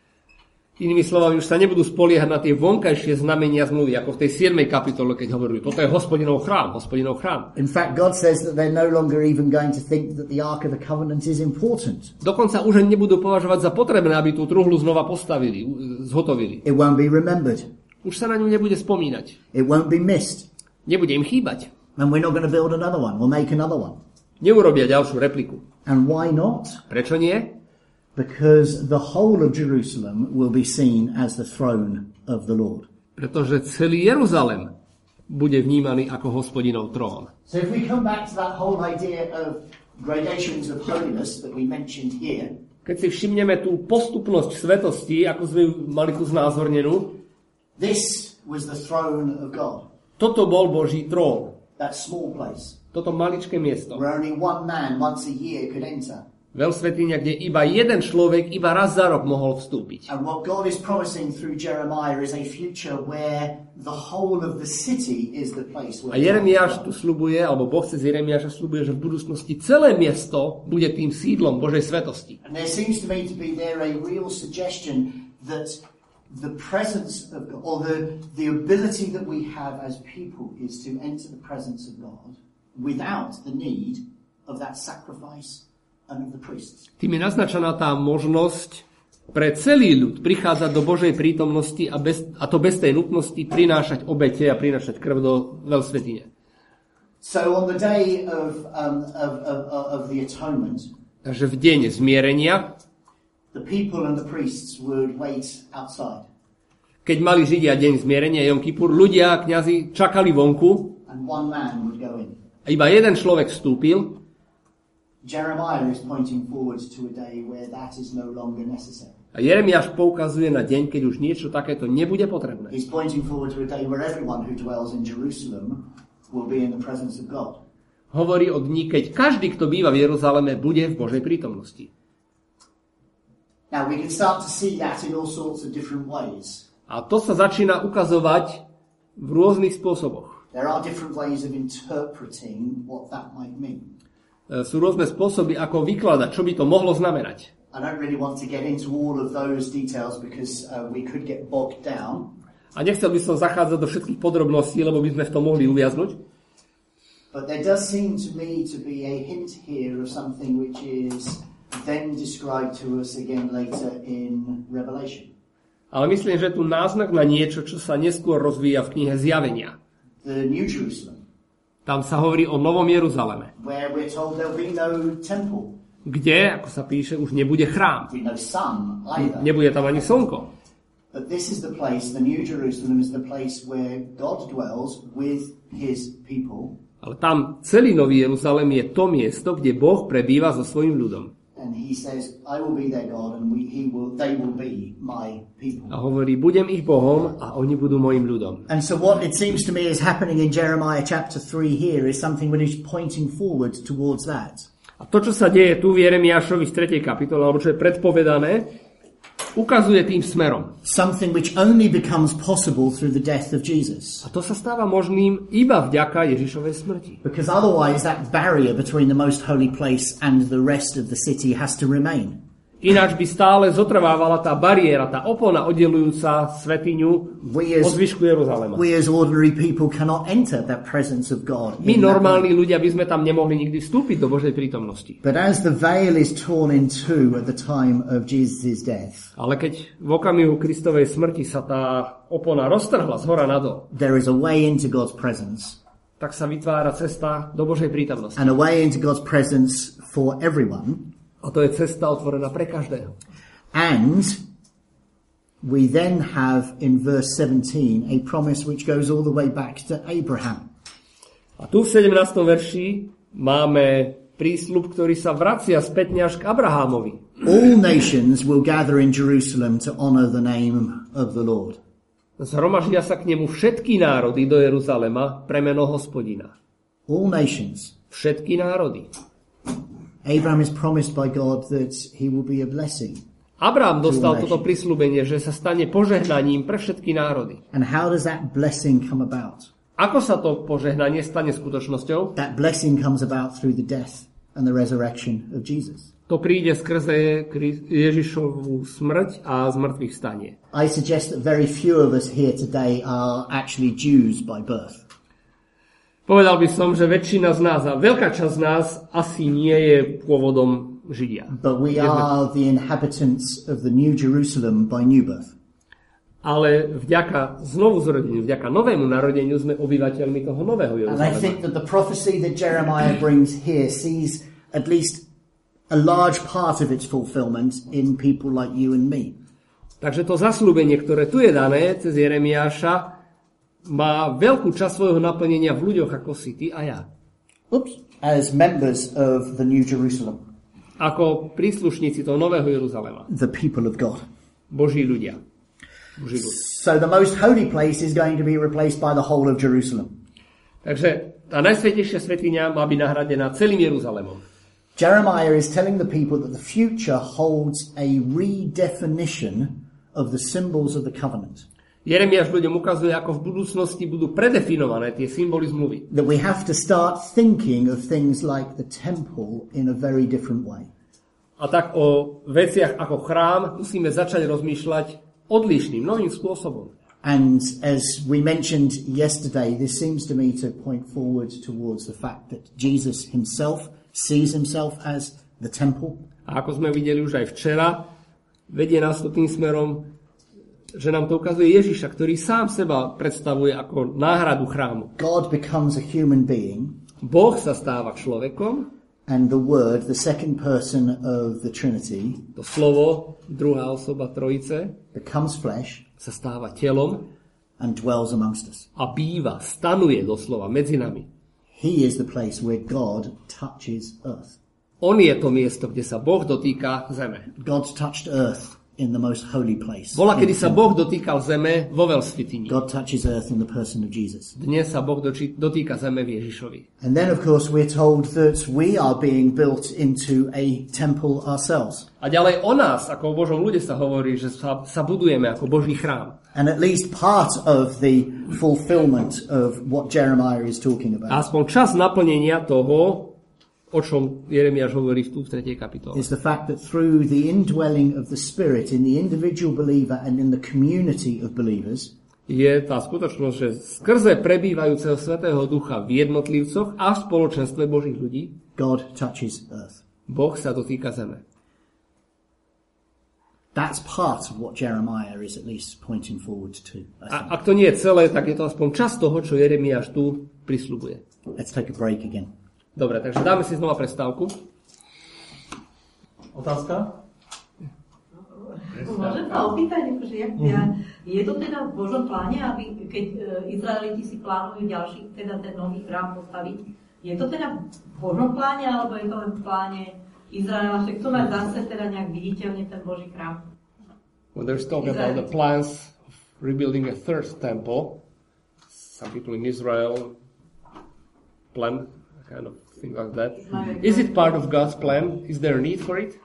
Inými slovami, už sa nebudú spoliehať na tie vonkajšie znamenia zmluvy, ako v tej 7. kapitole, keď hovorili, toto je Hospodinov chrám, Hospodinov chrám. In fact, God says that they're no longer even going to think that the ark of the covenant is important. Dokonca už nebudú považovať za potrebné, aby tú truhlu znova postavili, zhotovili. It won't be remembered. Už sa na ňu nebude spomínať. It won't be missed. Nebude im chýbať. And we're not going to build another one. We'll make another one. Neurobia ďalšiu repliku. And why not? Prečo nie? Because the whole of Jerusalem will be seen as the throne of the Lord. Pretože celý Jeruzalem bude vnímaný ako Hospodinov trón. So if we come back to that whole idea of gradations of holiness that we mentioned here, Keď si všimneme tú postupnosť svetosti, ako sme ju mali tu znázornenú, this was the throne of God. toto bol Boží trón. That small place Toto maličké miesto. where only one man once a year could enter. Veľsvätyňa, kde iba jeden človek iba raz za rok mohol vstúpiť. And what God is promising through Jeremiah is a future where the whole of the city is the place where A Jeremiáš tu sľubuje, alebo Boh cez Jeremiáša sľubuje, že v budúcnosti celé miesto bude tým sídlom Božej svetosti. And there seems to me to be there a real suggestion that the presence of God, or the ability that we have as people is to enter the presence of God without the need of that sacrifice and of the priests. Tým je naznačená tá možnosť pre celý ľud prichádzať do Božej prítomnosti a to bez tej nutnosti prinášať obete a prinášať krv do veľsvätyne. So on the day of the atonement, Takže v deň zmierenia, the people and the priests would wait outside. keď mali Židia deň zmierenia Jom Kipur, ľudia a kňazi čakali vonku And one man would go in. a iba jeden človek vstúpil. Jeremiah is pointing forward to a day where that is no longer necessary. A Jeremiáš poukazuje na deň, keď už niečo takéto nebude potrebné. He's pointing forward to a day where everyone who dwells in Jerusalem will be in the presence of God. Hovorí o dni, keď každý, kto býva v Jeruzaleme, bude v Božej prítomnosti. Now we can start to see that in all sorts of different ways. A to sa začína ukazovať v rôznych spôsoboch. There are different ways of interpreting what that might mean. Sú rôzne spôsoby, ako vykladať, čo by to mohlo znamenať. I don't really want to get into all of those details because we could get bogged down. A nechcel by som zachádzať do všetkých podrobností, lebo by sme v tom mohli uviaznuť. But there does seem to me to be a hint here of something which is then described to us again later in Revelation. Ale myslím, že tu náznak na niečo, čo sa neskôr rozvíja v knihe Zjavenia. The New Jerusalem. Tam sa hovorí o Novom Jeruzaleme, Where we're told there'll be no temple. kde, ako sa píše, už nebude chrám. There'll be no sun either. Nebude tam ani slnko. But this is the place, the New Jerusalem is the place where God dwells with his people. Ale tam celý Nový Jeruzalem je to miesto, kde Boh prebýva so svojím ľudom. And he says, I will be their God and they will be my people. A hovorí, budem ich Bohom a oni budú mojim ľudom. And so what it seems to me is happening in Jeremiah chapter 3 here is something that is pointing forward towards that. A to, čo sa deje tu v Jeremiášovi v 3. kapitole, alebo čo je predpovedané, ukazuje tým smerom. Something which only becomes possible through the death of Jesus. A to sa stáva možným iba vďaka Ježišovej smrti. Because otherwise that barrier between the most holy place and the rest of the city has to remain. Ináč by stále zotrvávala tá bariéra, tá opona oddelujúca svätyňu od zvyšku Jeruzalema. We as ordinary people cannot enter that presence of God. My normálni ľudia by sme tam nemohli nikdy vstúpiť do Božej prítomnosti. But as the veil is torn in two at the time of Jesus' death, Ale keď v okamihu Kristovej smrti sa tá opona roztrhla zhora nadol, there is a way into God's presence. tak sa vytvára cesta do Božej prítomnosti. And a way into God's presence for everyone. A to je cesta otvorená pre každého. And we then have in verse 17 a promise which goes all the way back to Abraham. A tu v 17. verši máme prísľub, ktorý sa vracia spätne až k Abrahámovi. All nations will gather in Jerusalem to honor the name of the Lord. Zhromaždia sa k nemu všetky národy do Jeruzalema pre meno Hospodina. All nations. Všetky národy. Abraham is promised by God that he will be a blessing. Abraham dostal toto prisľúbenie, že sa stane požehnaním pre všetky národy. And how does that blessing come about? Ako sa to požehnanie stane skutočnosťou? That blessing comes about through the death and the resurrection of Jesus. To príde skrze Ježišovú smrť a zmrtvých stanie. I suggest that very few of us here today are actually Jews by birth. Povedal by som, že väčšina z nás a veľká časť z nás asi nie je pôvodom Židia. But we are the inhabitants of the New Jerusalem by new birth. Ale vďaka znovu zrodeniu, vďaka novému narodeniu sme obyvateľmi toho nového And I Jeruzalema. think that the prophecy that Jeremiah brings here sees at least a large part of its fulfillment in people like you and me. Takže to zasľúbenie, ktoré tu je dané cez Jeremiáša, má veľkú časť svojho naplnenia v ľuďoch ako si ty a ja. As members of the New Jerusalem. Ako príslušníci toho nového Jeruzalema. The people of God. Boží ľudia. Boží ľud. So the most holy place is going to be replaced by the whole of Jerusalem. Takže tá najsvätejšia svätyňa má byť nahradená celým Jeruzalemom. Jeremiah is telling the people that the future holds a redefinition of the symbols of the covenant. Jeremiáš ľuďom ukazuje, ako v budúcnosti budú predefinované tie symboly zmluvy. That we have to start thinking of things like the temple in a very different way. A tak o veciach ako chrám musíme začať rozmýšľať odlišným, novým spôsobom. And as we mentioned yesterday, this seems to me to point forward towards the fact that Jesus himself sees himself as the temple. A ako sme videli už aj včera, vedie nás to tým smerom, že nám to ukazuje Ježiša, ktorý sám seba predstavuje ako náhradu chrámu. God becomes a human being. Boh sa stáva človekom. And the Word, the second person of the Trinity, To slovo, druhá osoba Trojice, becomes flesh sa stáva telom and dwells amongst us. a býva, stanuje doslova medzi nami. He is the place where God touches earth. On je to miesto, kde sa Boh dotýka zeme. God touched earth in the most holy place. Bola, kedy sa Boh dotýkal zeme vo veľsvätyni. God touches earth in the person of Jesus. Dnes sa Boh dotýka zeme v Ježišovi. And then, of course, we're told that we are being built into a temple ourselves. A ďalej o nás, ako o Božom ľude sa hovorí, že sa budujeme ako Boží chrám. And at least part of the fulfillment of what Jeremiah is talking about A aspoň čas naplnenia toho, o o čom Jeremiáš hovorí tu v 3. kapitole. Is the fact that through the indwelling of the Spirit in the individual believer and in the community of believers, je tá skutočnosť, že skrze prebývajúceho Svätého Ducha v jednotlivcoch a v spoločenstve Božích ľudí God touches earth. Boh sa dotýka zeme. That's part of what Jeremiah is at least pointing forward to. A ak to nie je celé, tak je to aspoň časť toho, čo Jeremiáš tu prisľubuje. Let's take a break again. Dobre, takže dáme si znova prestávku. Otázka? Môžem sa opýtať, že je to teda v Božom pláne, aby keď Izraeliti si plánujú ďalší, teda ten nový chrám postaviť, je to teda v Božom pláne, alebo je to len v pláne Izraela, že chcú mať zase teda nejak viditeľne ten Boží chrám? When there's talk about the plans of rebuilding a third temple, some people in Israel plan kind of thing like that. Is it part of God's plan? Is there a need for it?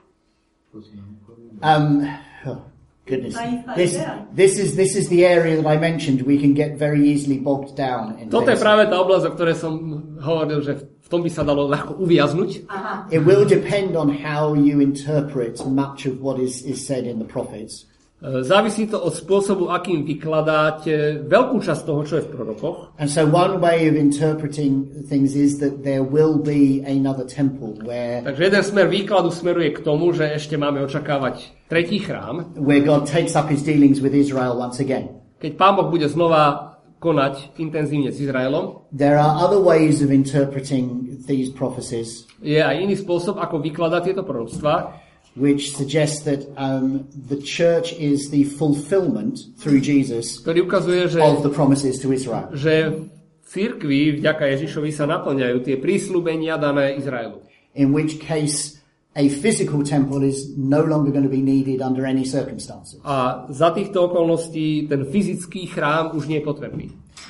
Oh, goodness. This is the area that I mentioned. We can get very easily bogged down in. Toto je práve tá oblasť, o ktorej som hovoril, že v tom by sa dalo ľahko uviaznuť. It will depend on how you interpret much of what is said in the prophets. Závisí to od spôsobu, akým vykladáte veľkú časť toho, čo je v prorokoch. And so one way of interpreting things is that there will be another temple where Takže jeden smer výkladu smeruje k tomu, že ešte máme očakávať tretí chrám, where God takes up his dealings with Israel once again. keď Pán Boh bude znova konať intenzívne s Izraelom. There are other ways of interpreting these prophecies. Je aj iný spôsob, ako vykladať tieto proroctvá, which suggests that the church is the fulfillment through Jesus ktorý ukazuje, of the promises to Israel. že v cirkvi vďaka Ježišovi sa naplňajú tie prísľubenia dané Izraelu. In which case a physical temple is no longer going to be needed under any circumstances. A za týchto okolností ten fyzický chrám už nie je potrebný.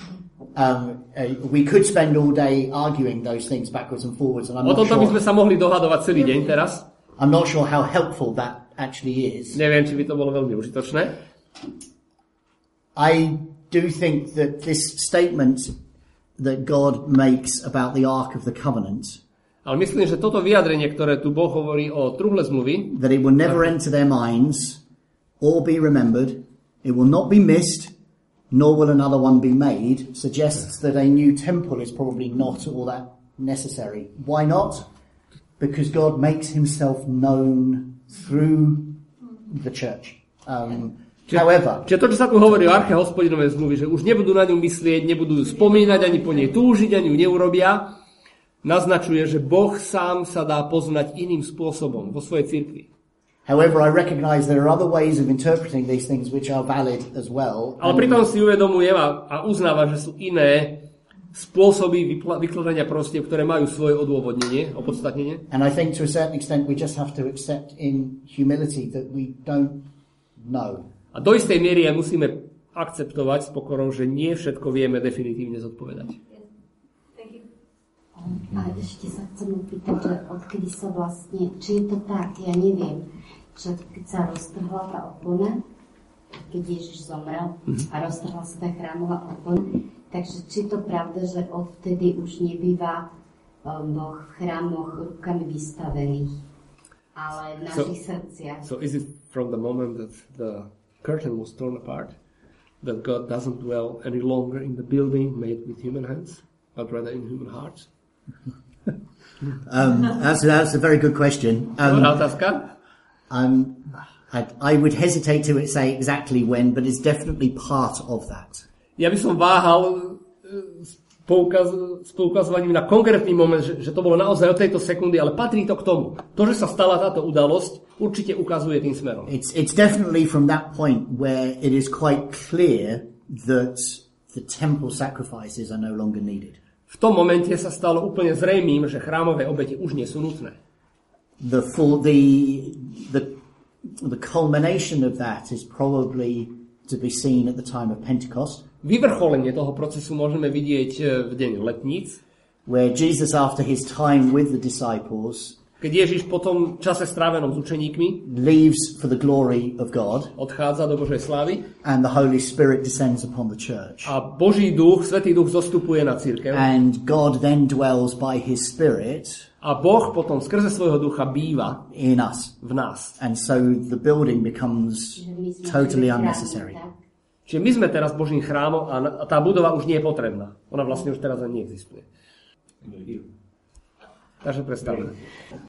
We could spend all day arguing those things backwards and forwards, and O tomto by sme sa mohli dohadovať celý deň teraz. I'm not sure how helpful that actually is. Neviem, či by to bolo veľmi užitočné. I do think that this statement that God makes about the Ark of the Covenant, Ale myslím, že toto vyjadrenie, ktoré tu Boh hovorí o truhle zmluvy, that it will never enter their minds or be remembered, it will not be missed, nor will another one be made, suggests that a new temple is probably not all that necessary. Why not? Because God makes himself known through the church. However, čiže to, čo sa tu hovorí o arche Hospodinovej zmluvy, že už nebudú na ňu myslieť, nebudú spomínať, ani po nej túžiť, ani ju neurobia, naznačuje, že Boh sám sa dá poznať iným spôsobom vo svojej cirkvi. However, I recognize there are other ways of interpreting these things which are valid as well. Ale pritom si uvedomujem a uznávam, že sú iné spôsoby vykladania prostiev, ktoré majú svoje odôvodnenie, opodstatnenie. And I think to a certain extent we just have to accept in humility that we don't know. A do istej miery aj musíme akceptovať s pokorou, že nie všetko vieme definitívne zodpovedať. A ešte sa chcem opýtať, že odkedy sa vlastne, či je to tak, ja neviem, že keď sa roztrhla tá opona, keď Ježiš zomrel a roztrhla sa tá chrámová opona, takže či je to pravda, že odvtedy už nebýva Boh v chrámoch rukami vystavených, ale v našich srdciach. So is it from the moment that the curtain was torn apart that God doesn't dwell any longer in the building made with human hands, but rather in human hearts? That's a very good question. Dobrá otázka. I would hesitate to say exactly when, but it's definitely part of that. Ja by som váhal s poukazovaním na konkrétny moment, že to bolo naozaj od tejto sekundy, ale patrí to k tomu. To, že sa stala táto udalosť, určite ukazuje tým smerom. It's definitely from that point where it is quite clear that the temple sacrifices are no longer needed. V tom momente sa stalo úplne zrejmým, že chrámové obete už nie sú nutné. The culmination of that is probably to be seen at the time of Pentecost. Vyvrcholenie toho procesu môžeme vidieť v deň letníc, where Jesus, after his time with the disciples, Keď Ježiš po tom čase strávenom s učeníkmi leaves for the glory of God, odchádza do Božej slávy and the Holy Spirit descends upon the church. a Boží duch, Svätý duch zostupuje na cirkev And God then dwells by his Spirit a Boh potom skrze svojho ducha býva in us. v nás. And so the building becomes Že my sme totally chrámy, unnecessary. tak? Čiže my sme teraz Božím chrámom a tá budova už nie je potrebná. Ona vlastne už teraz ani neexistuje. Takže predstavme.